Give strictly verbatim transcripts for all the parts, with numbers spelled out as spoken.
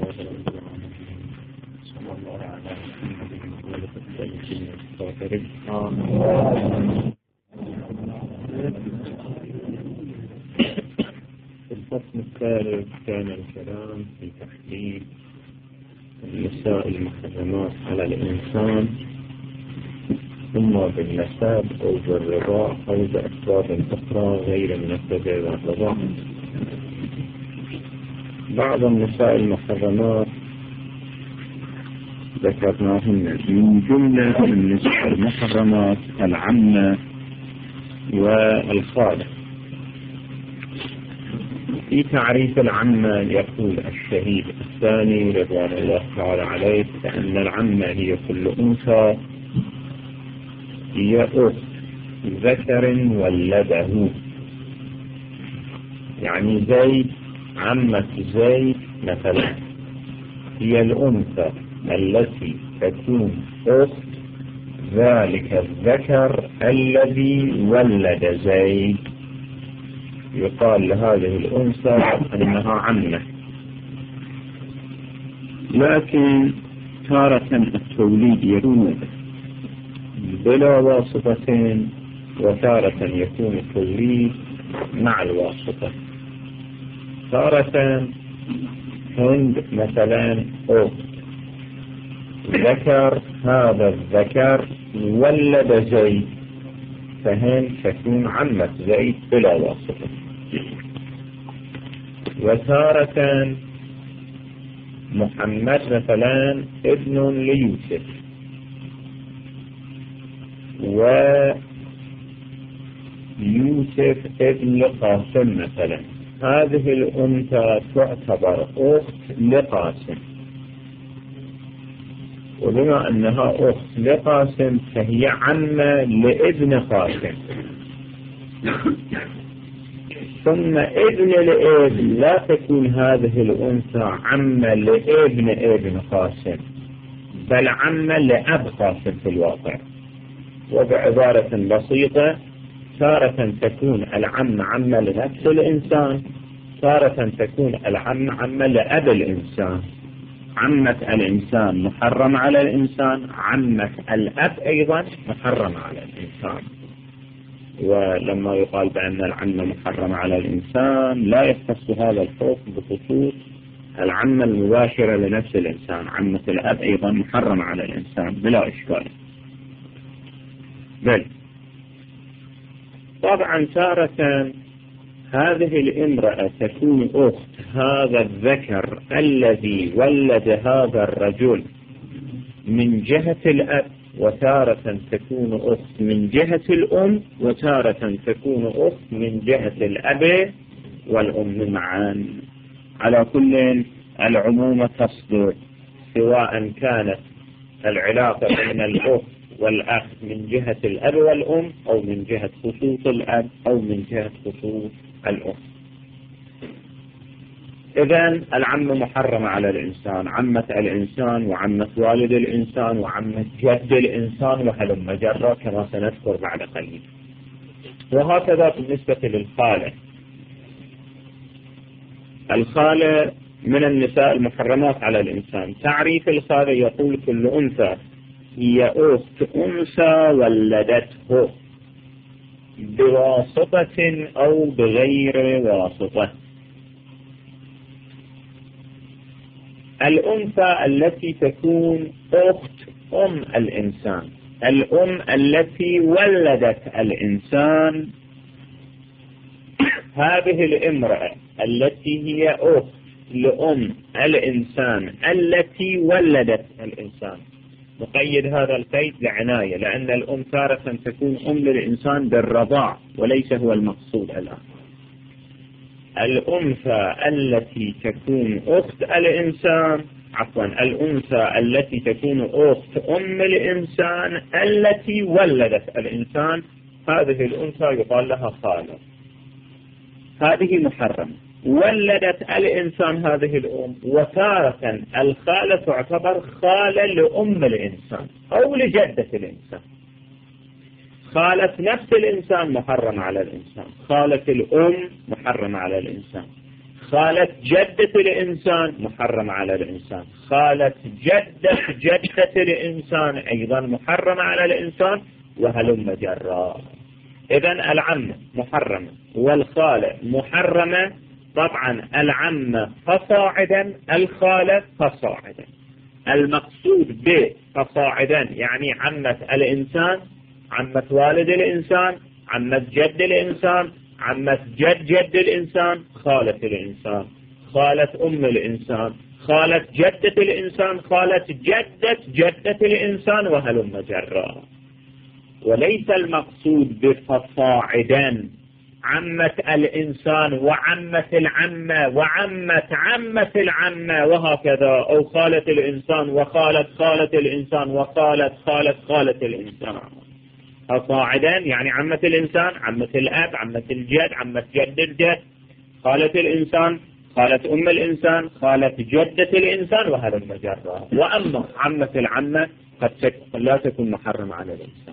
صلى الله على محمد. في الفصل الثالث كان الكلام في تحديد النساء المحرمات على الإنسان، إما بالنسب أو بالرضاع أو بأسباب أخرى غير النسب والرضاع. بعض النساء المحرمات ذكرناهن. من جملة النساء المحرمات العمة والخالة. في تعريف العمة يقول الشهيد الثاني رضوان الله تعالى عليه أن العمة هي كل أنثى هي أخت ذكر ولده، يعني زيد عمة زيد مثلا هي الأنثى التي تكون أخت ذلك الذكر الذي ولد زيد، يقال لهذه الأنثى أنها عمة. لكن تارة التوليد يكون بلا واسطة، وتارة يكون التوليد مع الواسطة. تارة هند مثلا أخت ذكر، هذا الذكر ولد زيد، فهند تكون عمة زيد بلا واسطة. وتارة محمد مثلا ابن ليوسف، ويوسف ابن لقاسم مثلا، هذه الأنثى تعتبر أخت لقاسم، وبما أنها أخت لقاسم فهي عمة لابن قاسم. ثم ابن الابن لا تكون هذه الأنثى عمة لابن ابن قاسم، بل عمة لأب قاسم في الواقع. وبعبارة بسيطة، تارة تكون العمة عمة لنفس الإنسان، تارة تكون العمة عمة لأب الإنسان. عمة الإنسان محرم على الإنسان، عمة الأب أيضا محرم على الإنسان. ولما يقال بأن العمة محرم على الإنسان لا يختص هذا الحكم بخصوص العمة المباشرة لنفس الإنسان، عمة الأب أيضا محرم على الإنسان بلا إشكال. بل طبعا تارة هذه الامرأة تكون أخت هذا الذكر الذي ولد هذا الرجل من جهة الأب، وتارة تكون أخت من جهة الأم، وتارة تكون أخت من جهة الأب والأم معا. على كل العموم تصدر، سواء كانت العلاقة بين الأخت والأخ من جهة الأب والأم، أو من جهة خصوص الأب، أو من جهة خصوص الأم. إذن العمة محرمة على الإنسان، عمة الإنسان وعمة والد الإنسان وعمة جد الإنسان وهلم جرا كما سنذكر بعد قليل. وهكذا بالنسبة للخالة. الخالة من النساء المحرمات على الإنسان. تعريف الخالة يقول كل أنثى هي أخت أنثى ولدته بواسطة أو بغير واسطة. الأنثى التي تكون أخت أم الإنسان، الأم التي ولدت الإنسان، هذه الامرأة التي هي أخت لأم الإنسان التي ولدت الإنسان. نقيد هذا القيد بعناية، لأن الأم تارة تكون أم للإنسان بالرضاع وليس هو المقصود الآن. الأنثى التي تكون أخت الإنسان، عفوا الأنثى التي تكون أخت أم الإنسان التي ولدت الإنسان، هذه الأنثى يقال لها خالة. هذه محرمة. ولدت الإنسان هذه الأم، وتارة الخالة تعتبر خالة لأم الإنسان أو لجدة الإنسان. خالة نفس الإنسان محرم على الإنسان، خالة الأم محرم على الإنسان، خالة جدة الإنسان محرم على الإنسان، خالة جدة جدة الإنسان أيضا محرم على الإنسان، وهلم جرا. إذن العمة محرمة والخالة محرمة. طبعا العمة فصاعدا، الخالة فصاعدا. المقصود بفصاعدا يعني عمة الإنسان، عمة والد الإنسان، عمة جد الإنسان، عمة جد جد الإنسان، خالة الإنسان، خالة أم الإنسان، خالة جدة الإنسان، خالة جدة جدة الإنسان، وهلم جرا. وليس المقصود بفصاعدا عمة الإنسان وعمة العمة وعمة عمة العمة وهكذا، أو خالة الإنسان وخالة خالة الإنسان وخالة خالة خالة الإنسان. فصاعدا يعني عمة الإنسان، عمة الأب، عمة الجد، عمة جد الجد، خالة الإنسان، خالة أم الإنسان، خالة جدة الإنسان، وهذا المجرى. وأما عمة العمة قد لا تكون محرمة على الإنسان.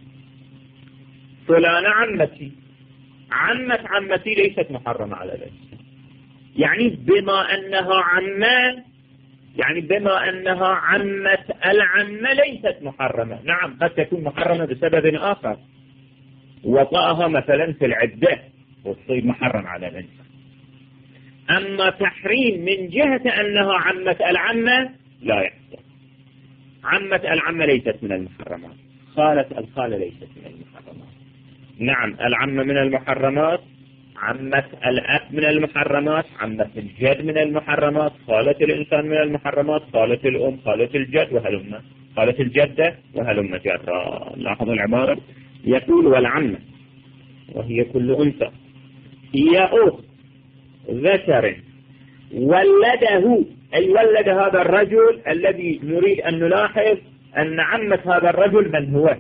فلان عمتي، عمة عمتي ليست محرمة على الإنسان، يعني بما أنها عمة، يعني بما أنها عمة العمة ليست محرمة. نعم قد تكون محرمة بسبب آخر، وطأها مثلا في العدة وتصير محرم على الإنسان. أما تحريم من جهة أنها عمة العمة لا يحصل. عمة العمة ليست من المحرمات، خالة الخالة ليست من المحرمات. نعم العمة من المحرمات، عمة الأب من المحرمات، عمة الجد من المحرمات، خالة الإنسان من المحرمات، خالة الأم، خالة الجد، وهلم خالة الجدة، وهلم جرا. لاحظ العبارة، يقول والعمة وهي كل أنثى هي أخت ذكر ولده، أي ولد هذا الرجل الذي نريد أن نلاحظ أن عمة هذا الرجل من هو.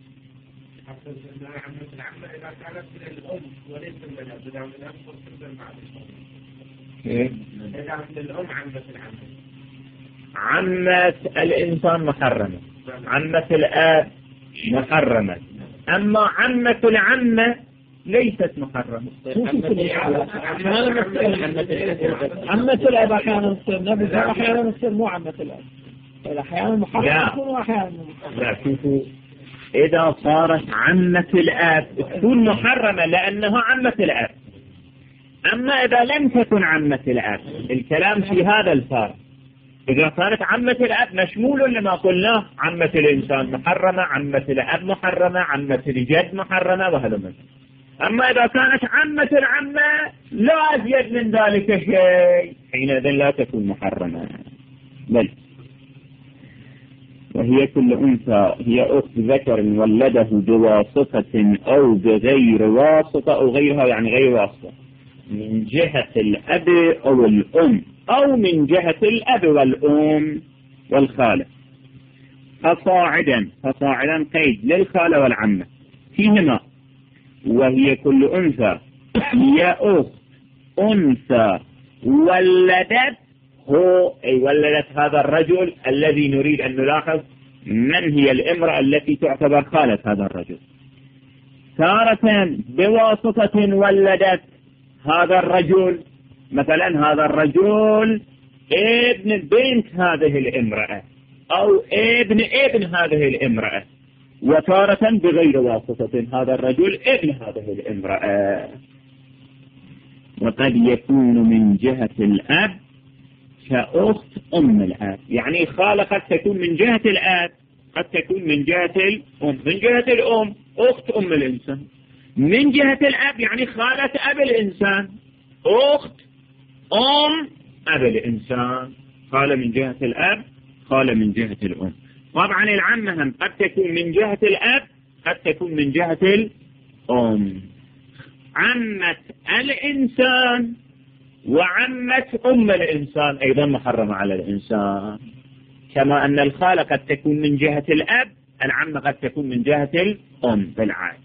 عمة العمة إذا كانت من الأم وليس من الأب، إذا من الأب تصير المعنى. إذا من الأم عمة العمة. عمة الإنسان محرمة، عمة الآب محرمة، أما عمة العمة ليست محرمة. عمة الأب أحيانا تصير نبي، أحيانا تصير مو عمة الأب، أحيانا محرمة وأحيانا. لا شوفوا، إذا صارت عمة الأب تكون محرمة لأنها عمة الأب. أما إذا لم تكن عمة الأب، الكلام في هذا الفارق. إذا كانت عمة الأب مشمول لما قلناه، عمة الإنسان محرمة، عمة الأب محرمة، عمة الجد محرمة، وهذا مثل. أما إذا كانت عمة العمة لا أزيد من ذلك شيء، حينئذ لا تكون محرمة. بل وهي كل أنثى هي أخت ذكر ولده بواسطة أو بغير واسطة، أو غيرها يعني غير واسطة، من جهة الأب أو الأم، أو من جهة الأب والأم والخالة. فصاعدا، فصاعدا قيد للخالة والعمة فيهما. وهي كل أنثى هي أخت أنثى ولدت، هو أي ولدت هذا الرجل الذي نريد أن نلاحظ من هي الامرأة التي تعتبر خالة هذا الرجل. تارة بواسطة ولدت هذا الرجل، مثلا هذا الرجل ابن بنت هذه الامرأة، أو ابن ابن هذه الامرأة. وتارة بغير واسطة هذا الرجل ابن هذه الامرأة. وقد يكون من جهة الأب كأخت أم الأب، يعني خالة قد تكون من جهة الأب، قد تكون من جهة الأم. من جهة الأم أخت أم الإنسان، من جهة الأب يعني خالة أب الإنسان، أخت أم أب الإنسان. خالة من جهة الأب، خالة من جهة الأم. طبعا العمة هم قد تكون من جهة الأب، قد تكون من جهة الأم. عمة الإنسان وعمة أم الإنسان أيضا محرمة على الإنسان، كما أن الخالة قد تكون من جهة الأب، العمة قد تكون من جهة الأم بالعكس.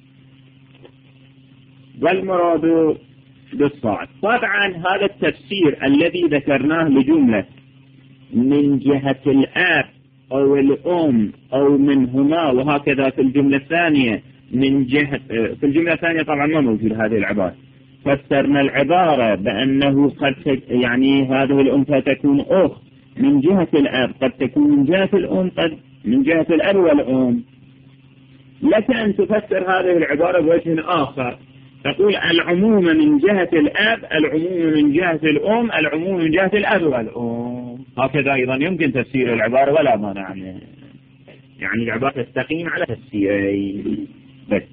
والمراد بالصاعد، طبعا هذا التفسير الذي ذكرناه لجملة من جهة الأب أو الأم أو منهما، وهكذا في الجملة الثانية من جهة، في الجملة الثانية طبعا ما موجود هذه العبارة، فسرنا العبارة بأنه قد يعني هذه الأنثى تكون أخت من جهة الأب، قد تكون من جهة الأم، قد من جهة الأب والأم. لك أن تفسر هذه العبارة بوجه آخر، تقول العموم من جهة الأب، العموم من جهة الأم، العموم من جهة الأب والأم. هكذا أيضا يمكن تفسير العبارة ولا مانع، يعني العبارة تستقيم على تفسيرين بس.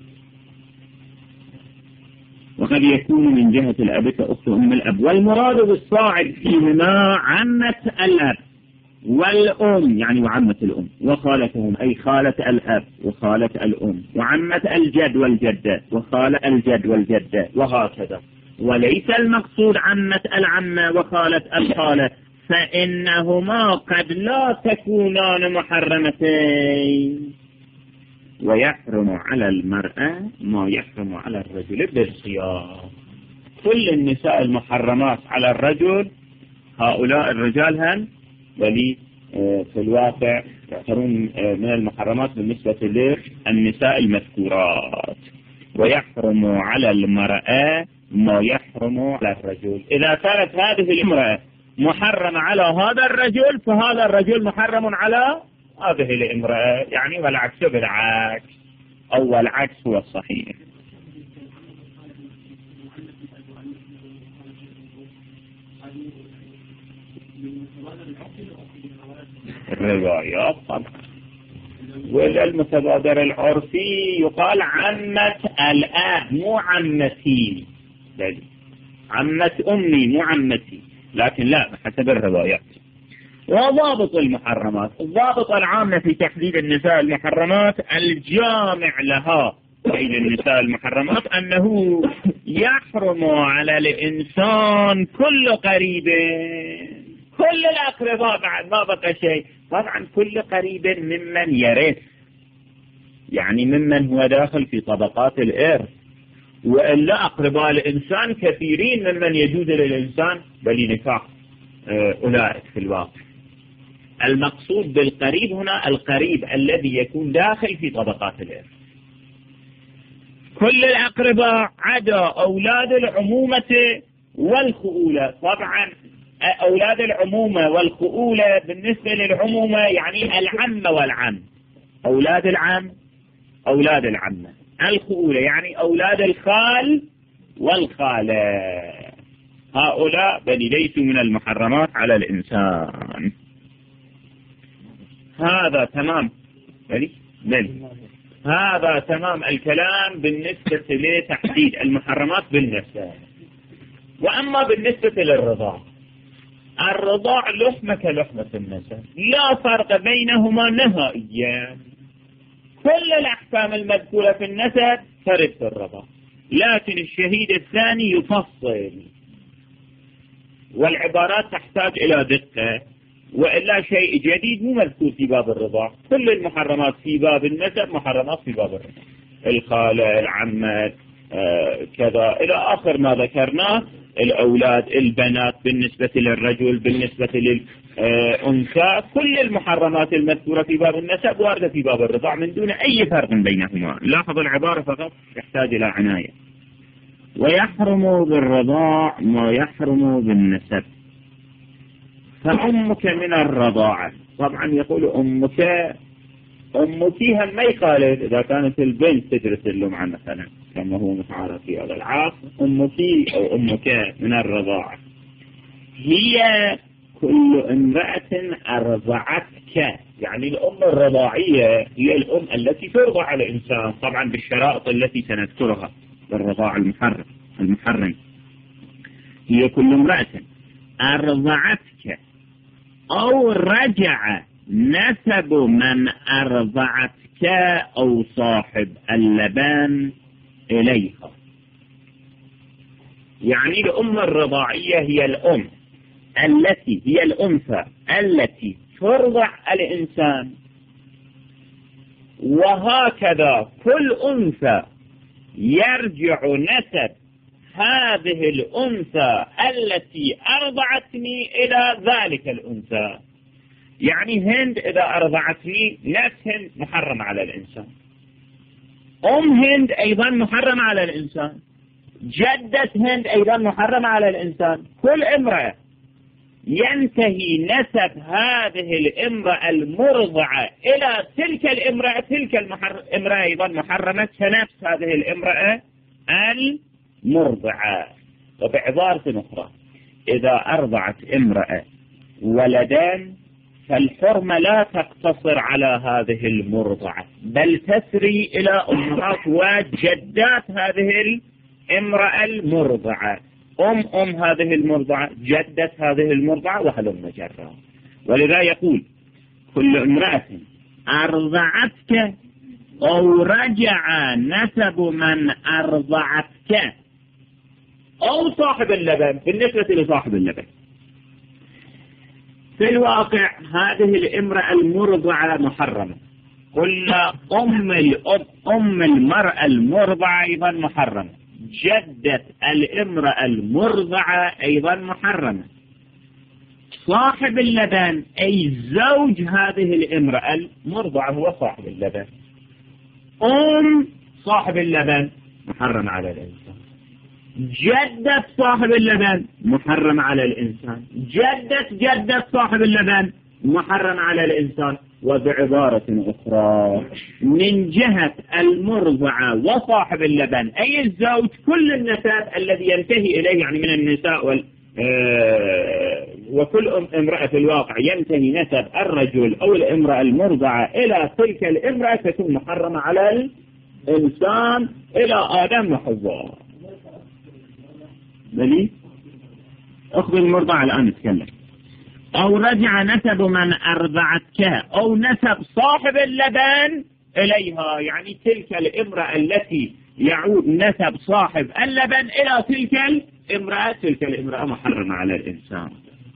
وقد يكون من جهة الأب كأخت أم الأب، والمراد بالصاعد فيهما عمة الأب والأم، يعني وعمة الأم وخالتهم، أي خالة الأب وخالة الأم، وعمة الجد والجدة وخالة الجد والجدة، وهكذا. وليس المقصود عمة العمة وخالة الخالة، فإنهما قد لا تكونان محرمتين. ويحرم على المرأة ما يحرم على الرجل بالخيار. كل النساء المحرمات على الرجل هؤلاء الرجال هم ولي في الواقع يعتبرون من المحرمات بالنسبة للنساء المذكورات. ويحرم على المرأة ما يحرم على الرجل. إذا كانت هذه الامرأة محرمة على هذا الرجل، فهذا الرجل محرم على هذه الامرأة، يعني والعكس بالعكس، أو العكس هو الصحيح. الروايات طبعا، وللمتبادر العرفي يقال عمة الآب مو عمتي، عمة أمي مو عمتي، لكن لا حسب الروايات. وضابط المحرمات، الضابط العام في تحديد النساء المحرمات الجامع لها بين النساء المحرمات أنه يحرم على الإنسان كل قريب، كل الأقرباء، بعد ما بقى شيء. طبعا كل قريب ممن يرث، يعني ممن هو داخل في طبقات الإرث، وإلا أقرباء الإنسان كثيرين ممن يجوز للإنسان بل نكاح أولئك في الواقع. المقصود بالقريب هنا القريب الذي يكون داخل في طبقات الإرث. كل الأقرباء عدا أولاد العمومة والخؤولة. طبعا أولاد العمومة والخؤولة بالنسبة للعمومة يعني العم والعم، أولاد العم أولاد العمة. الخؤولة يعني أولاد الخال والخالة، هؤلاء بل ليسوا من المحرمات على الإنسان. هذا تمام بل بل هذا تمام الكلام بالنسبة لتحديد المحرمات بالنسبة. وأما بالنسبة للرضاع، الرضاع لحمة كلحمة النسب، لا فرق بينهما نهائيا. كل الأحكام المذكورة في النسب ترد في الرضاع، لكن الشهيد الثاني يفصل، والعبارات تحتاج إلى دقة، وإلا شيء جديد مو مذكور في باب الرضاع. كل المحرمات في باب النسب محرمات في باب الرضاع، الخالة، العمة، آه كذا إلى آخر ما ذكرناه. الأولاد، البنات بالنسبة للرجل، بالنسبة للأنثى، كل المحرمات المذكورة في باب النسب واردة في باب الرضاع من دون أي فرق بينهما. لاحظ العبارة فقط يحتاج إلى عناية. ويحرم بالرضاع ما يحرم بالنسب. فأمك من الرضاعة، طبعا يقول أمك أمك هم ما يخالف إذا كانت البنت تدرس اللمعة مثلا كما هو متعارف في هذا العصر. أمك أو أمك من الرضاعة هي كل امرأة أرضعتك، يعني الأم الرضاعية هي الأم التي ترضع الإنسان، طبعا بالشرائط التي سنذكرها بالرضاع المحرم المحرم. هي كل امرأة أرضعتك أو رجع نسب من أرضعتك أو صاحب اللبان إليها. يعني الأم الرضاعية هي الأم التي هي الأنثى التي ترضع الإنسان، وهكذا كل أنثى يرجع نسب هذه الأنثى التي أرضعتني إلى ذلك الأنثى. يعني هند إذا أرضعتني نفس هند محرم على الإنسان، أم هند أيضا محرم على الإنسان، جدة هند أيضا محرمة على الإنسان. كل امرأة ينتهي نسب هذه الامرأة المرضعة إلى تلك الامرأة، تلك الامرأة أيضا محرمة كنفس هذه الامرأة المرضعة. وبعبارة أخرى، إذا أرضعت امرأة ولدان فالحرمة لا تقتصر على هذه المرضعة، بل تسري إلى أمهات وجدات هذه الامرأة المرضعة، أم أم هذه المرضعة، جدة هذه المرضعة، وهلم جرا. ولذا يقول كل امرأة أرضعتك أو رجع نسب من أرضعتك أو صاحب اللبن. بالنسبة لصاحب اللبن، في الواقع هذه الامرأة المرضعة محرمة. قلنا أم الأب أم المرأة المرضعة أيضا محرمة، جدة الامرأة المرضعة أيضا محرمة، صاحب اللبن أي زوج هذه الامرأة المرضعة هو صاحب اللبن، أم صاحب اللبن محرم على الإنسان، جدة صاحب اللبن محرم على الإنسان، جدة جدة صاحب اللبن محرم على الإنسان. وبعبارة أخرى، من جهة المرضعة وصاحب اللبن أي الزوج، كل النسب الذي ينتهي إليه يعني من النساء وال وكل امرأة في الواقع ينتهي نسب الرجل أو الامرأة المرضعة إلى تلك الامرأة تكون محرمة على الإنسان إلى آدم وحواء. بلي أخذ المرضعة الآن نتكلم. أو رجع نسب من أرضعتك أو نسب صاحب اللبن إليها، يعني تلك الامرأة التي يعود نسب صاحب اللبن إلى تلك الامرأة، تلك الامرأة محرمة على الإنسان.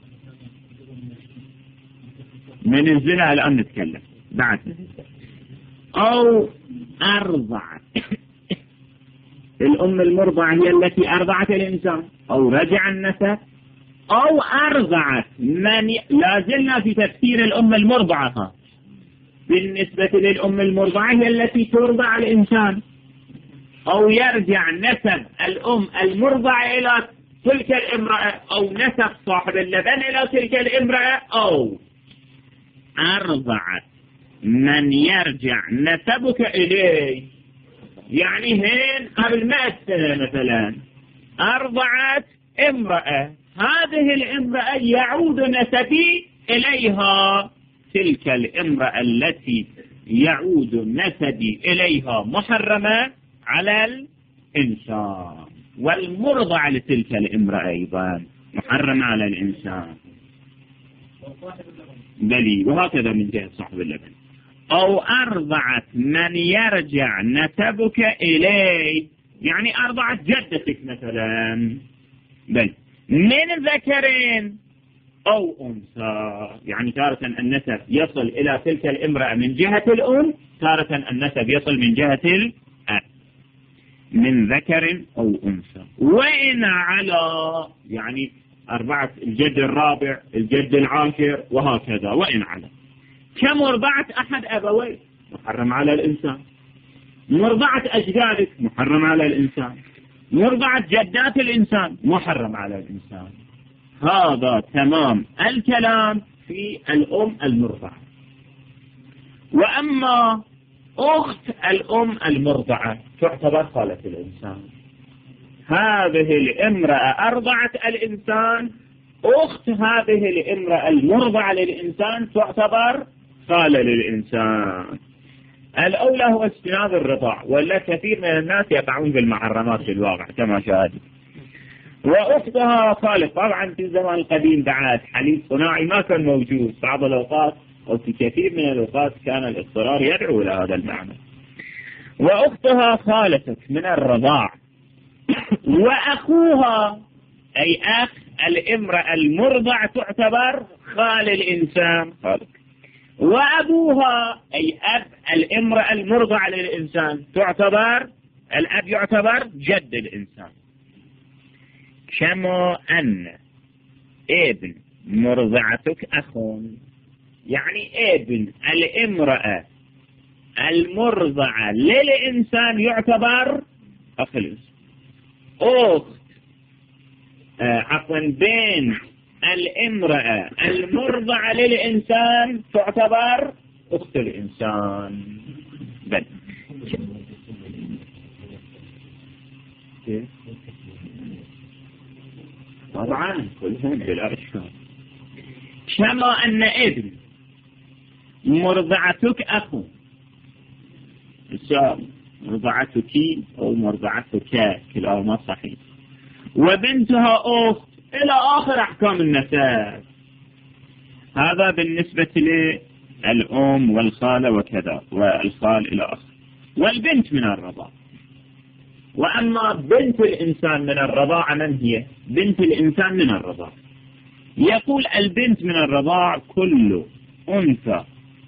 من الزنا الآن نتكلم بعد. أو أرضعت الأم المرضعة هي التي أرضعت الإنسان، أو رجع النسب، أو أرضعت من ي... لازلنا في تفسير الأم المرضعة. بالنسبة للأم المرضعة هي التي ترضع الإنسان، أو يرجع نسب الأم المرضعة إلى تلك الامرأة، أو نسب صاحب اللبن إلى تلك الامرأة، أو أرضعت من يرجع نسبك إليه. يعني هين قبل مئة سنة مثلا أرضعت امرأة، هذه الامرأة يعود نسبي إليها، تلك الامرأة التي يعود نسبي إليها محرمة على الإنسان، والمرضع لتلك الامرأة أيضا محرمة على الإنسان. بلي وهكذا من جهة صاحب اللبن. أو أرضعت من يرجع نسبك إليه، يعني أرضعت جدتك مثلا، بل من ذكرين أو أنثى، يعني تارة النسب يصل إلى تلك الامرأة من جهة الأم، تارة النسب يصل من جهة الأب، من ذكر أو أنثى. وإن على، يعني أربعة، الجد الرابع، الجد العاشر، وهكذا. وإن على كمرضعة أحد أبويه محرم على الإنسان، مرضعة أجدادك محرم على الإنسان، مرضعة جدات الإنسان محرم على الإنسان. هذا تمام الكلام في الأم المرضعة. وأما أخت الأم المرضعة تعتبر خالة الإنسان. هذه الامرأة أرضعت الإنسان، أخت هذه الامرأة المرضعة للإنسان تعتبر خالة للإنسان. الأولى هو اجتناب الرضاع، ولا كثير من الناس يقعون بالمحرمات في الواقع كما شاهد. وأختها خالة، طبعا في الزمان القديم بعد حليب صناعي ما كان موجود، بعض الأوقات أو في كثير من الأوقات كان الاضطرار يدعو إلى هذا المعنى. وأختها خالتك من الرضاع. وأخوها أي أخ الامرأة المرضع تعتبر خال الإنسان خالك. وأبوها أي أب الامرأة المرضع للإنسان تعتبر، الأب يعتبر جد الإنسان. كما أن ابن مرضعتك أخون، يعني ابن الامرأة المرضعة للإنسان يعتبر أخ الإنسان. أخت آه عفوا بنت الامرأة المرضعة للإنسان تعتبر أخت الإنسان. بل طبعا كلهم بلا إشكال. كما أن ابن مرضعتك أخو مرضعتك أو مرضعتك كلاهما صحيح، وبنتها أخت إلى آخر أحكام النسب. هذا بالنسبة للأم والخالة وكذا والخال إلى آخر. والبنت من الرضاع. وأما بنت الإنسان من الرضاعة من هي؟ بنت الإنسان من الرضاعة يقول البنت من الرضاع كل أنثى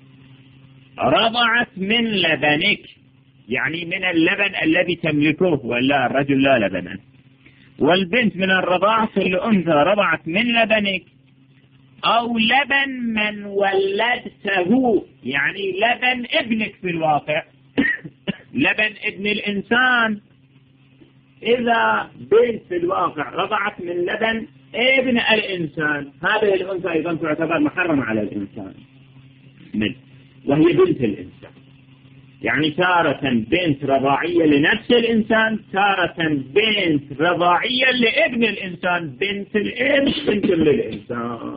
رضعت من لبنك، يعني من اللبن الذي تملكه، ولا الرجل لا لبن. والبنت من الرضاع كل أنثى رضعت من لبنك أو لبن من ولدته، يعني لبن ابنك في الواقع لبن ابن الإنسان. إذا بنت في الواقع رضعت من لبن ابن الإنسان، هذه الأنثى أيضا تعتبر محرمة على الإنسان من، وهي بنت الإنسان. يعني تارة بنت رضاعية لنفس الإنسان، تارة بنت رضاعية لابن الإنسان، بنت الابن بنت للإنسان.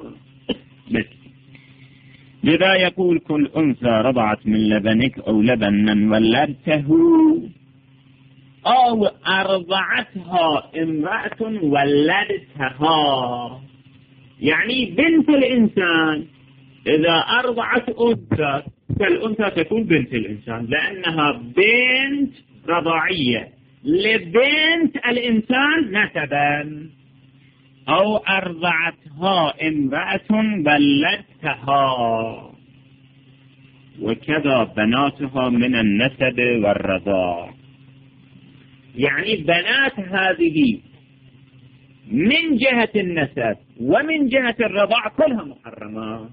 لذا يقول كل أنثى رضعت من لبنك أو لبن من ولدته أو أرضعتها امرأة ولدتها. يعني بنت الإنسان إذا أرضعت أنثى فالأنثى تكون بنت الإنسان، لأنها بنت رضاعية لبنت الإنسان نسبا. أو أرضعتها امرأة ولدتها، وكذا بناتها من النسب والرضاع. يعني بنات هذه من جهة النسب ومن جهة الرضاع كلها محرمات.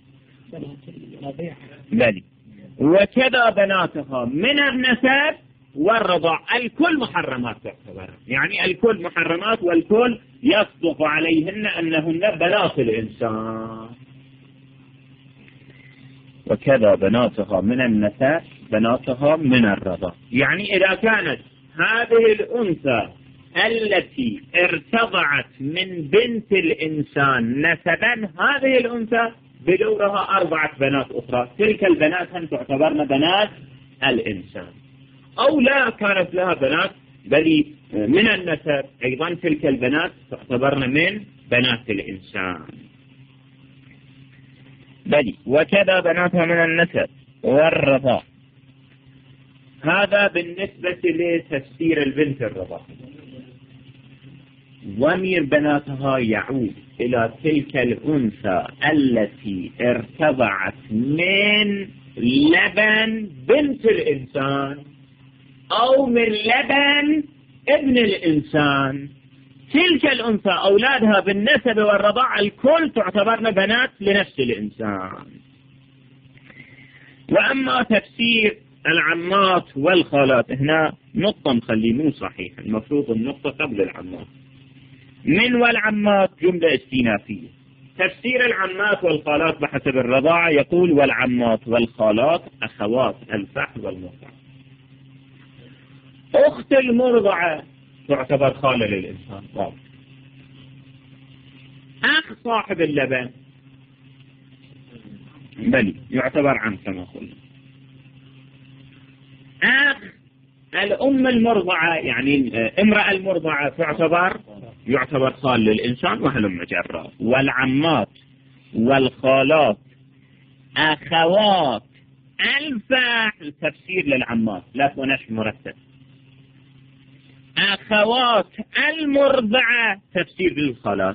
بل وكذا بناتها من النسب والرضاع الكل محرمات تعتبر، يعني الكل محرمات، والكل يصدق عليهن أنهن بنات الإنسان. وكذا بناتها من النسب بناتها من الرضاع. يعني إذا كانت هذه الأنثى التي ارتضعت من بنت الإنسان نسبا، هذه الأنثى بدورها أربعة بنات أخرى، تلك البنات هم تعتبرن بنات الإنسان. أو لا كانت لها بنات بل من النسب، أيضا تلك البنات تعتبرن من بنات الإنسان. بل وكذا بناتها من النسب والرضاع. هذا بالنسبة لتفسير البنت الرضاع. ضمير بناتها يعود إلى تلك الأنثى التي ارتضعت من لبن بنت الإنسان أو من لبن ابن الإنسان. تلك الأنثى أولادها بالنسب والرضاع الكل تعتبرن بنات لنفس الإنسان. وأما تفسير العمات والخالات، هنا نقطة مخلي مو صحيح، المفروض النقطة قبل العمات. من والعمات جملة استئنافية. تفسير العمات والخالات بحسب الرضاعة يقول والعمات والخالات أخوات الفحل والمرضعة. أخت المرضعة تعتبر خالة للإنسان واضح. أخ صاحب اللبن بل يعتبر عم كما قلنا. أخ الأم المرضعة يعني امرأة المرضعة تعتبر يعتبر خال للإنسان وهلم جرا. والعمات والخالات أخوات الفحل تفسير للعمات لا ونشر مرتب. أخوات المرضعة تفسير للخالات.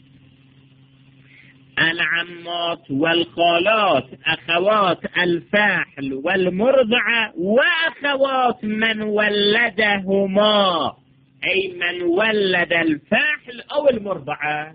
العمات والخالات أخوات الفاحل والمرضعة وأخوات من ولدهما، أي من ولد الفاحل أو المرضعة.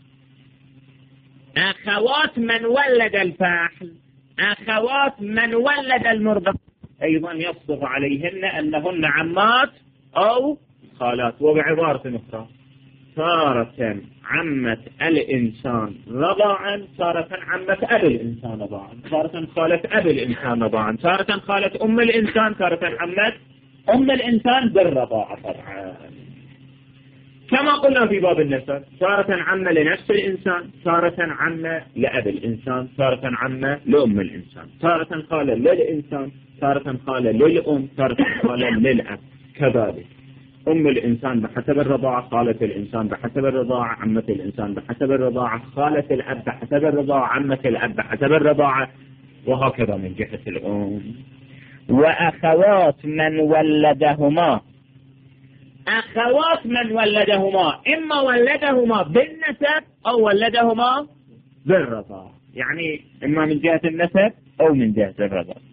أخوات من ولد الفاحل أخوات من ولد المرضعة أيضا يصدق عليهن أنهن عمات أو الخالات. وبعبارة أخرى تارة عمة الإنسان رضاعا، تارة عمة أب الإنسان رضاعا، تارة خالة أب الإنسان رضاعا، تارة خالة أم الإنسان، تارة عمة أم الإنسان بالرضاعة طبعا. كما قلنا في باب النسب، تارة عمة لنفس الإنسان، تارة عمة لأب الإنسان، تارة عمة لأم الإنسان، تارة خالة للإنسان، تارة خالة للأم، تارة خالة للأب. كذلك أم الإنسان بحسب الرضاعة، خالة الإنسان بحسب الرضاعة، عمة الإنسان بحسب الرضاعة، خالة الأب بحسب الرضاعة، عمة الأب بحسب الرضاعة، وهكذا من جهة الأم. وأخوات من ولدهما، أخوات من ولدهما إما ولدهما بالنسب أو ولدهما بالرضاعة، يعني إما من جهة النسب أو من جهة الرضاعة.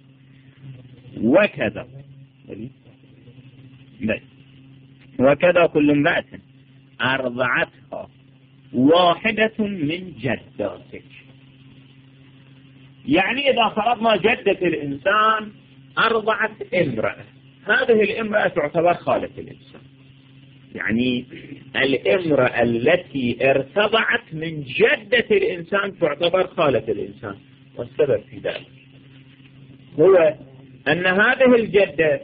وكذا وكذا كل امرأة أرضعتها واحدة من جداتك. يعني إذا فرضنا جدة الإنسان أرضعت امرأة، هذه الامرأة تعتبر خالة الإنسان. يعني الامرأة التي ارتضعت من جدة الإنسان تعتبر خالة الإنسان. والسبب في ذلك هو أن هذه الجدة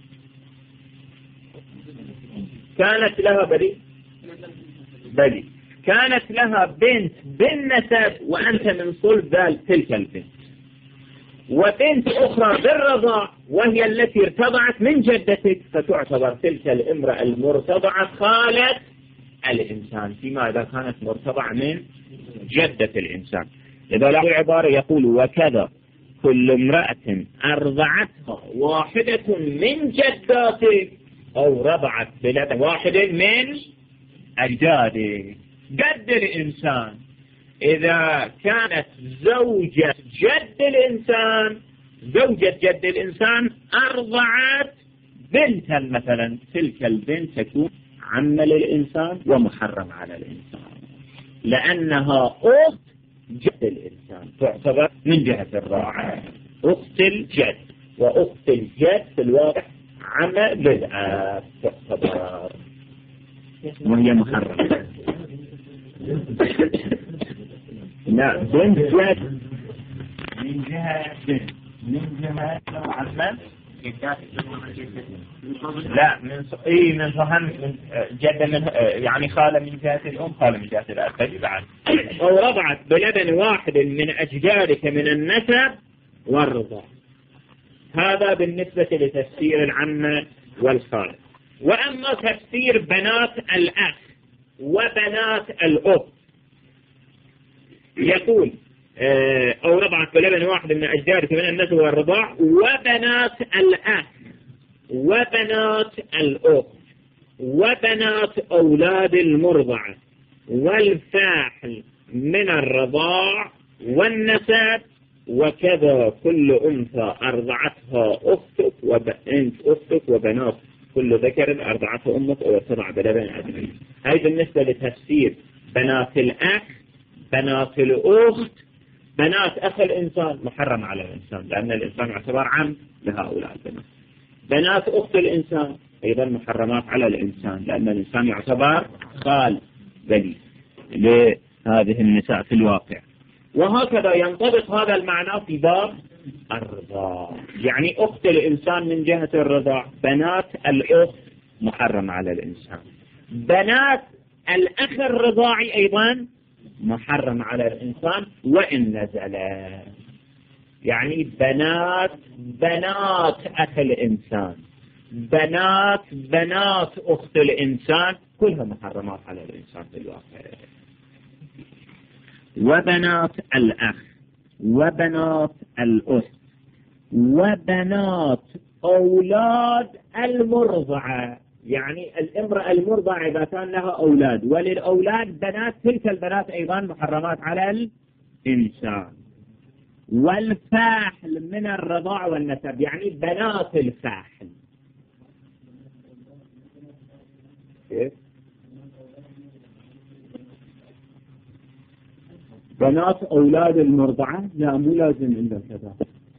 كانت لها بلي بلي كانت لها بنت بالنسب وأنت من صلب تلك البنت، وبنت أخرى بالرضاع وهي التي ارتضعت من جدتك، فتعتبر تلك الامرأة المرتضعة خالة الإنسان فيما إذا كانت مرتضعة من جدة الإنسان. إذا له العبارة يقول وكذا كل امرأة أرضعتها واحدة من جداتك أو رضعت بلد واحد من أجداده. جد الإنسان إذا كانت زوجة جد الإنسان، زوجة جد الإنسان أرضعت بنتا مثلا، تلك البنت تكون عمة للإنسان ومحرم على الإنسان، لأنها أخت جد الإنسان، تعتبر من جهة الراعي أخت الجد، وأخت الجد في الواقع عمة للأب تعتبر وهي محرمة. لا بنت جد من جهة بنت من جهة عمة، لا من اي من فهم من جدة من يعني خالة من جهة الأم، خالة من جهة الأب بعد. أو رضعت بلبن واحد من أجدادك من النسب والرضاع. هذا بالنسبة لتفسير العمة والخالة. وأما تفسير بنات الأخ وبنات الأخت، يقول أو رضعت بلبن واحد من أجدادك من النسب والرضاع وبنات الأخ وبنات الأخت وبنات أولاد المرضعة والفاحل من الرضاع والنسب، وكذا كل أنثى أرضعتها أختك وبنت أختك وبنات كل ذكر أرضعته أمك أو ترضع بلبن أبيك. هذا بالنسبة لتفسير بنات الأخ، بنات الأخت، بنات أخ الإنسان محرم على الإنسان لأن الإنسان يعتبر عم لهؤلاء البنات. بنات أخت الإنسان أيضا محرمات على الإنسان لأن الإنسان يعتبر خال بلي لهذه النساء في الواقع. وهكذا ينطبق هذا المعنى في باب الرضاع، يعني أخت الإنسان من جهة الرضاع، بنات الأخت محرم على الإنسان، بنات الأخ الرضاعي أيضا محرم على الإنسان وإن نزل، يعني بنات بنات أخ الإنسان، بنات بنات أخت الإنسان كلها محرمات على الإنسان في الواقع. وبنات الأخ وبنات الأخت وبنات أولاد المرضعة، يعني الامرأة المرضعة إذا كان لها أولاد وللأولاد بنات، تلك البنات أيضا محرمات على الإنسان. والفاحل من الرضاع والنسب، يعني بنات الفاحل. إيه؟ بنات أولاد المرضعة، لا مو لازم إلا كذا.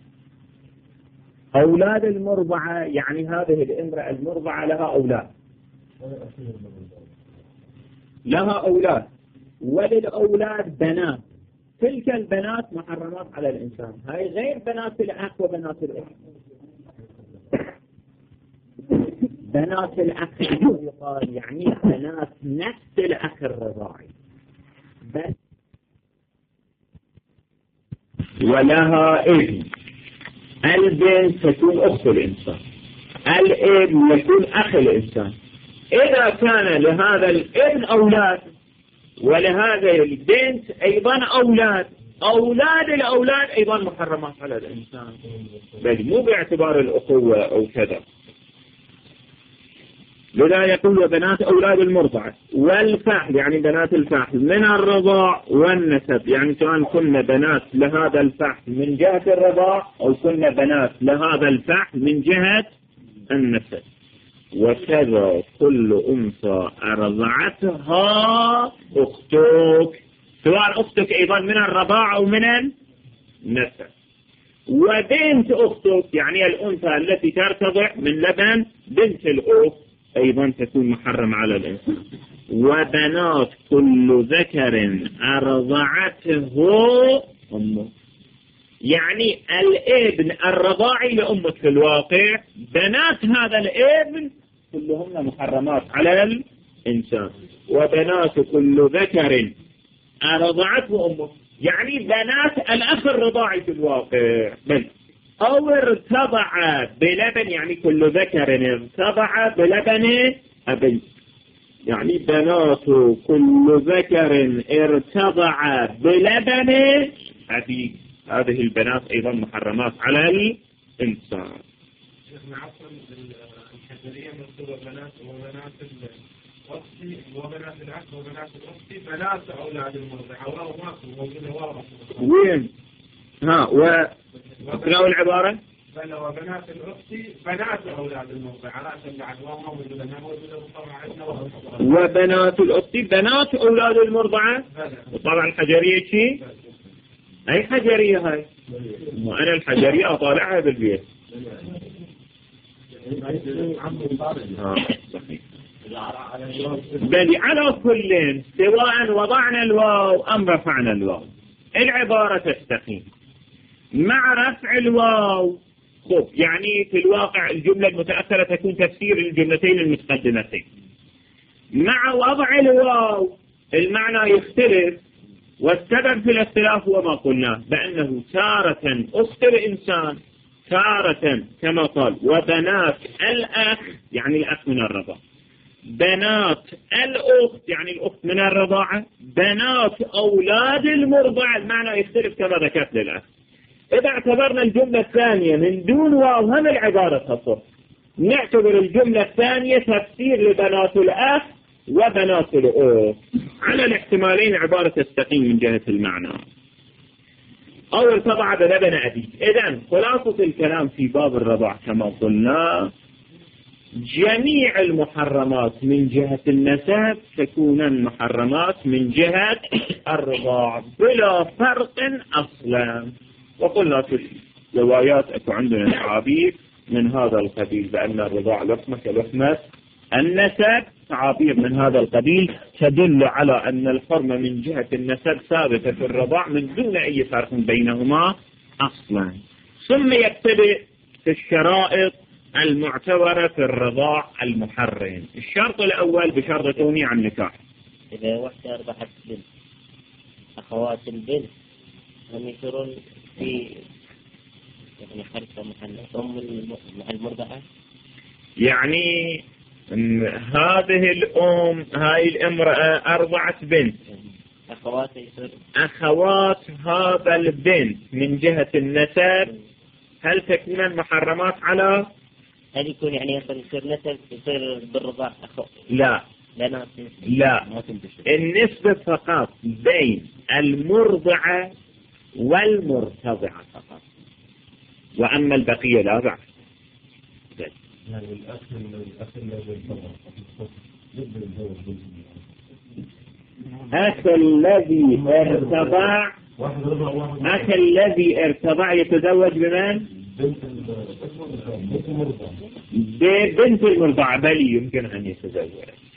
أولاد المرضعة يعني هذه الامرأة المرضعة لها أولاد، لها أولاد وللأولاد بنات، تلك البنات محرمات على الإنسان، هاي غير بنات الأخ وبنات الأخت. بنات الأخ يقال يعني بنات نفس الأخ الرضاعي بس. ولها ابن، البنت تكون أخت الإنسان، الابن يكون أخ الإنسان. إذا كان لهذا الابن أولاد ولهذا البنت أيضا أولاد، أولاد الأولاد أيضا محرمات على الإنسان، بل مو باعتبار الأخوة أو كذا. لذا يقول وبنات أولاد المرضعة والفحل، يعني بنات الفحل من الرضاع والنسب، يعني سواء كنا بنات لهذا الفحل من جهة الرضاع أو كنا بنات لهذا الفحل من جهة النسب. وكذا كل أنثى أرضعتها أختك، سواء أختك أيضا من الرضاع أو من النسب. وبنت أختك يعني الأنثى التي ترتضع من لبن بنت الأخت أيضا تكون محرم على الإنسان. وبنات كل ذكر أرضعته أمه، يعني الابن الرضاعي لأمك في الواقع، بنات هذا الابن كلهن محرمات على الإنسان. وبنات كل ذكر أرضعته أمه، يعني بنات الأخ الرضاعي في الواقع، بل أو ارتضع بلبن، يعني كل ذكر ارتضع بلبن أبي، يعني بنات كل ذكر ارتضع بلبن أبي، هذه البنات أيضا محرمات على الإنسان. شيخنا عصر الحجرية مكتوبة بنات وبنات الأختي وبنات الأخ وبنات الأختي بنات أولاد المرضعة، واو ماكو موجودة واو. وين؟ ها و تلاقوا العبارة؟ بل وبنات الأختي بنات أولاد المرضعة، لا تبعد واو موجودة، ما موجودة طبعا عندنا واو. وبنات الأختي بنات أولاد المرضعة، وطبعا الحجرية شيء؟ أي حجرية هاي؟ وأنا الحجرية أطالعها بالبيت. آه صحيح. بل على كل سواء وضعنا الواو أم رفعنا الواو العبارة تستقيم. مع رفع الواو خب، يعني في الواقع الجملة المتأخرة تكون تفسير الجملتين المتقدمتين. مع وضع الواو المعنى يختلف، والسبب في الاختلاف هو ما قلناه، بأنه تارة أخت الإنسان، تارة كما قال وبنات الأخ يعني الأخ من الرضاعة، بنات الأخت يعني الأخت من الرضاعة، بنات أولاد المرضع المعنى يختلف كما ذكرت للأخ. إذا اعتبرنا الجملة الثانية من دون واو هم العبارة تصف، نعتبر الجملة الثانية تفسير لبنات الأخ وبنات الأخت، على الاحتمالين عبارة تستقيم من جهة المعنى. أو ارتضع بلبن أبيك. إذن خلاصة الكلام في باب الرضاع كما قلنا جميع المحرمات من جهة النسب تكون محرمات من جهة الرضاع بلا فرق أصلا. وقلنا في الروايات أكو عندنا تعابير من هذا القبيل بأن الرضاع لحمة كلحمة النسب، تعابير من هذا القبيل تدل على أن الحرمة من جهة النسب ثابتة في الرضاع من دون أي فرق بينهما أصلا. ثم يبتدئ في الشرائط المعتبرة في الرضاع المحرم. الشرط الأول بشرط تونيع النكاح. إذا وحدة أربعة بنت أخوات البنت هم يصيرون في يعني خلفة محل أم المرضعة، يعني هذه الأم هاي الامرأة أربعة بنت، أخوات يصير أخوات هذا البنت من جهة النسب هل تكون محرمات على؟ هل يكون يعني يصير نسب يصير بالرضاع أخو؟ لا لا لا، النسبة فقط بين المرضعة والمرتضعة فقط، وأما البقية لا بعد. يعني الأخ الأخ الذي أخ الذي ارتضع أخ الذي ارتضع يتزوج بمن؟ بنت المرضعة بل يمكن أن يتزوج.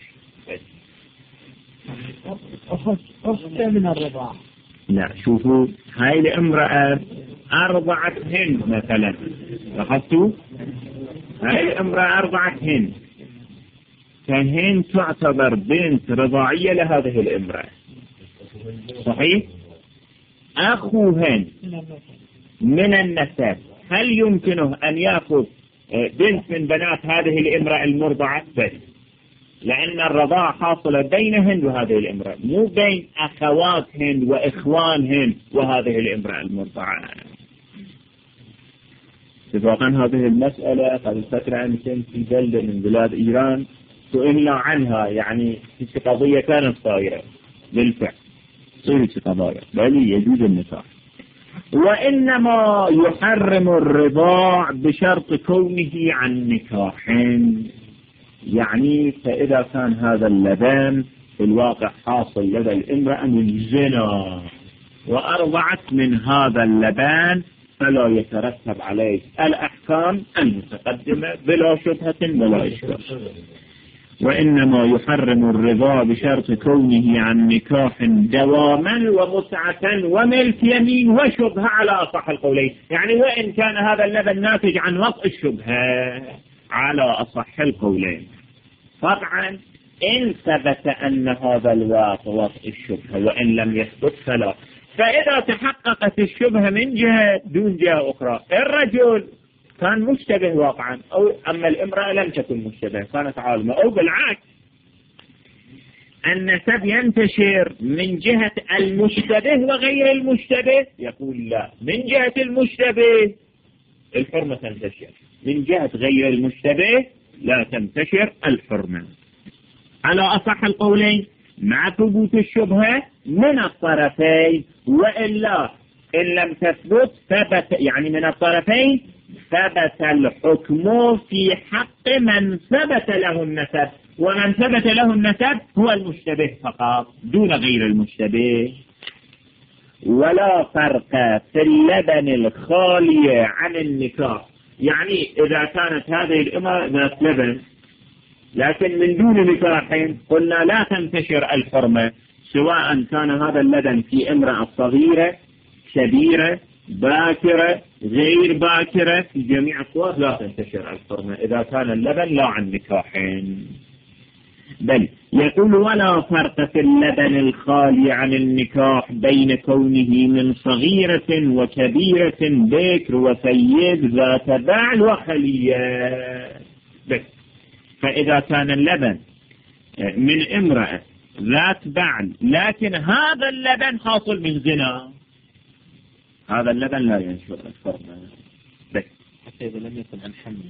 أخت من الرضاعة. لا شوفوا هاي الامرأة أرضعت هند مثلا، لاحظتوا هاي الامرأة أرضعت هند، فهند تعتبر بنت رضاعية لهذه الامرأة، صحيح؟ أخو هند من النسب، هل يمكنه أن يأخذ بنت من بنات هذه الامرأة المرضعة؟ بس لأن الرضاعة حاصلة بين هند وهذه الامرأة، مو بين أخوات هند وإخوان هند وهذه الامرأة المرضعة. اتفاقا هذه المسألة قبل فترة يمكن في بلدة من بلاد إيران سئلنا عنها، يعني في قضية كانت صايرة بالفعل، صير في قضايا بل يجوز النكاح، وإنما يحرم الرضاع بشرط كونه عن نكاح. يعني فإذا كان هذا اللبن في الواقع حاصل لدى الامرأة من زنا وأرضعت من هذا اللبن فلا يترتب عليه الأحكام المتقدمة بلا شبهة ولا إشكال. وإنما يحرم الرضا بشرط كونه عن نكاح دواما ومتعة وملك يمين وشبهة على أصح القولين. يعني وإن كان هذا اللبن ناتج عن وطء الشبهة على أصح القولين. طبعا إن ثبت أن هذا الواطء وطء الشبهة وإن لم يثبت فلا. فإذا تحققت الشبهة من جهة دون جهة أخرى، الرجل كان مشتبه واقعا، أو أما الامرأة لم تكن مشتبه كانت عالمة، أو بالعكس النسب ينتشر من جهة المشتبه وغير المشتبه، يقول لا، من جهة المشتبه الحرمة تنتشر، من جهة غير المشتبه لا تنتشر الحرمة على أصح القولين مع ثبوت الشبهة من الطرفين، وإلا إن لم تثبت ثبت، يعني من الطرفين ثبت الحكم في حق من ثبت له النسب، ومن ثبت له النسب هو المشتبه فقط دون غير المشتبه. ولا فرق في اللبن الخالي عن النكاح، يعني إذا كانت هذه الامرأة ذات لبن لكن من دون نكاح قلنا لا تنتشر الحرمة، سواء كان هذا اللبن في امرأة صغيرة كبيرة باكرة غير باكرة، في جميع الصور لا تنتشر الحرمة إذا كان اللبن لا عن نكاحين. بل يقول ولا فرق في اللبن الخالي عن النكاح بين كونه من صغيرة وكبيرة بكر وسيد ذات بعل وخلية. بس فإذا كان اللبن من امرأة ذات بعل لكن هذا اللبن حاصل من زنا، هذا اللبن لا ينشر الحرمة. بس حتى إذا لم يكن عن حمل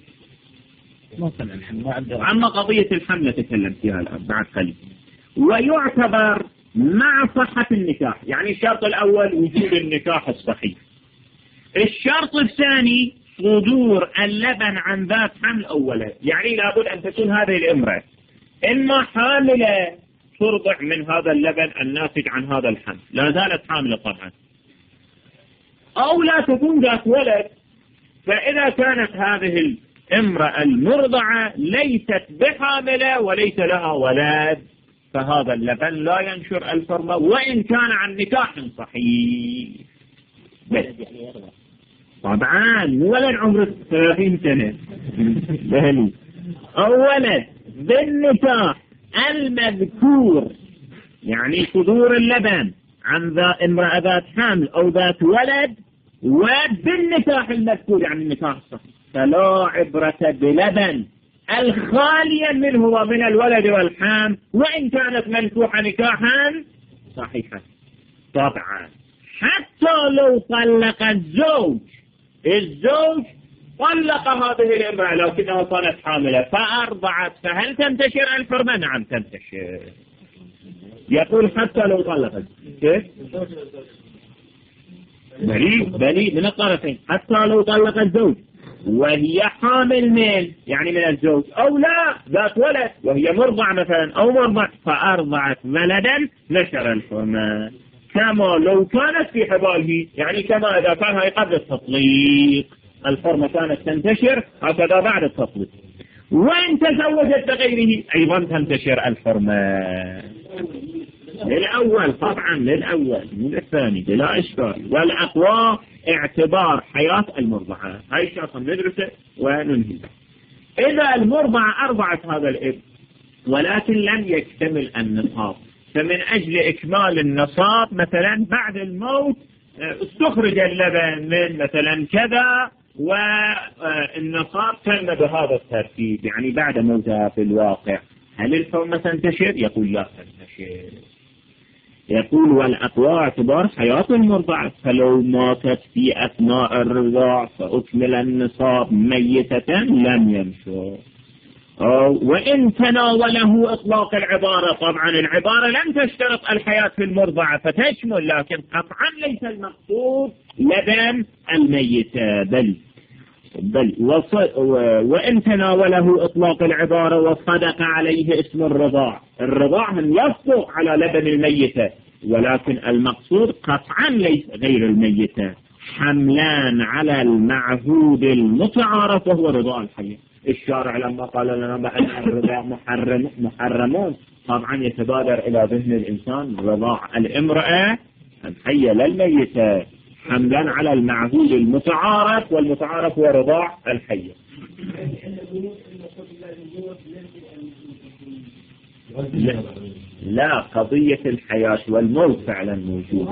مثلا عن حمل. عما قضية الحمل نتكلم فيها الآن بعد قليل. ويعتبر مع صحة النكاح، يعني الشرط الأول وجود النكاح الصحيح، الشرط الثاني صدور اللبن عن ذات حمل أو ولد، يعني لابد أن تكون هذه الامرأة إما حاملة ترضع من هذا اللبن الناتج عن هذا الحمل، لا زالت حاملة طبعا، أو لا تكون ذات ولد. فإذا كانت هذه الامرأة المرضعة ليست بحاملة وليس لها ولد فهذا اللبن لا ينشر الحرمة وإن كان عن نكاح صحيح. بس طبعا مو ولد عمره ثلاثين سنة بهلي، أو ولد بالنكاح المذكور، يعني صدور اللبن عن ذا امرأة ذات حمل أو ذات ولد وبالنكاح المذكور يعني النكاح الصحيح، فلا عبرة بلبن الخاليا منه ومن الولد والحام وإن كانت منكوحة نكاحا صحيحا. طبعا حتى لو طلق الزوج، الزوج طلق هذه الامرأة لكنها كانت حاملة فأرضعت، فهل تنتشر الحرمة؟ نعم تنتشر. يقول حتى لو طلقت، كيف؟ بريء بريء من الطرفين، حتى لو طلق الزوج وهي حامل من يعني من الزوج، أو لا ذات ولد وهي مرضع مثلا أو مرضع فأرضعت ولدا نشر الحرمة، كما لو كانت في حباله، يعني كما إذا كان هاي قبل التطليق الحرمة كانت تنتشر هكذا بعد التطليق. وإن تزوجت بغيره أيضا تنتشر الحرمة. للأول طبعا للأول من الثاني بلا إشكال. والأقوى اعتبار حياة المرضعة، هاي شخصا ندرسه وننهي. إذا المرضعة أرضعت هذا الابن ولكن لم يكتمل النصاب، فمن أجل إكمال النصاب مثلا بعد الموت استخرج اللبن من مثلا كذا والنصاب تم بهذا الترتيب، يعني بعد موتها في الواقع، هل الحرمة تنتشر؟ يقول لا تنتشر. يقول والأقوى اعتبار حياة المرضعة، فلو ماتت في أثناء الرضاع فأكمل النصاب ميتة لم ينشر. وإن تناوله إطلاق العبارة، طبعا العبارة لم تشترط الحياة في المرضعة فتشمل، لكن قطعا ليس المقصود لبن الميتة، بل بل وإن تناوله إطلاق العبارة وصدق عليه اسم الرضاع، الرضاع من يصدق على لبن الميتة، ولكن المقصود قطعا ليس غير الميتة، حملان على المعهود المتعارف وهو رضاع الحية. الشارع لما قال لنا بأن الرضاع محرم محرمون، طبعا يتبادر إلى ذهن الإنسان رضاع الامرأة الحية لا الميتة، حملا على المعهود المتعارف، والمتعارف هو رضاع الحية. لا, لا قضية الحياة والموت فعلا موجودة،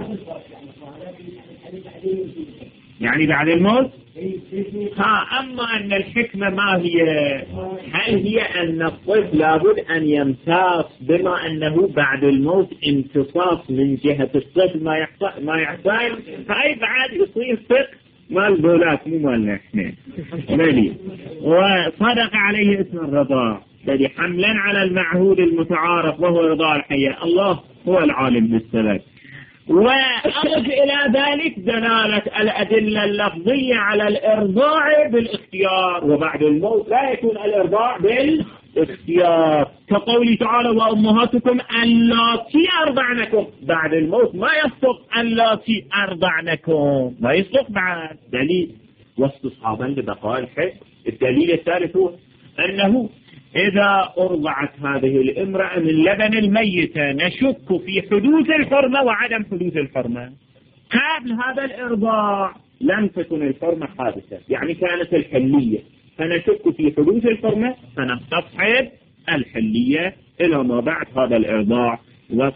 يعني بعد الموت. ها أما أن الحكمة ما هي؟ هل هي أن الطفل لابد أن يمتص بما أنه بعد الموت امتصاص من جهة الطفل ما يحصل ما يحصل هاي بعد يصير فقه مال دولات مو مالنا احنا مالي. وصدق عليه اسم الرضاع الذي حملا على المعهود المتعارف وهو رضاع الحياة، الله هو العالم بالسبب. وأضف إلى ذلك دلالة الأدلة اللفظية على الإرضاع بالاختيار، وبعد الموت لا يكون الإرضاع بالاختيار، كقوله تعالى وأمهاتكم اللاتي أرضعنكم، بعد الموت ما يصدق اللاتي أرضعنكم، ما يصدق بعد دليل. واستصحابا لبقاء الحق. الدليل الثالث هو أنه إذا أرضعت هذه الامرأة من لبن الميتة نشك في حدوث الحرمة وعدم حدوث الحرمة. قبل هذا الإرضاع لم تكن الحرمة حادثة، يعني كانت الحلية، فنشك في حدوث الحرمة فنستصحب الحلية إلى ما بعد هذا الإرضاع،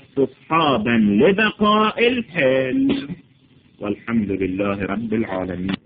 واستصحابا لبقاء الحل. والحمد لله رب العالمين.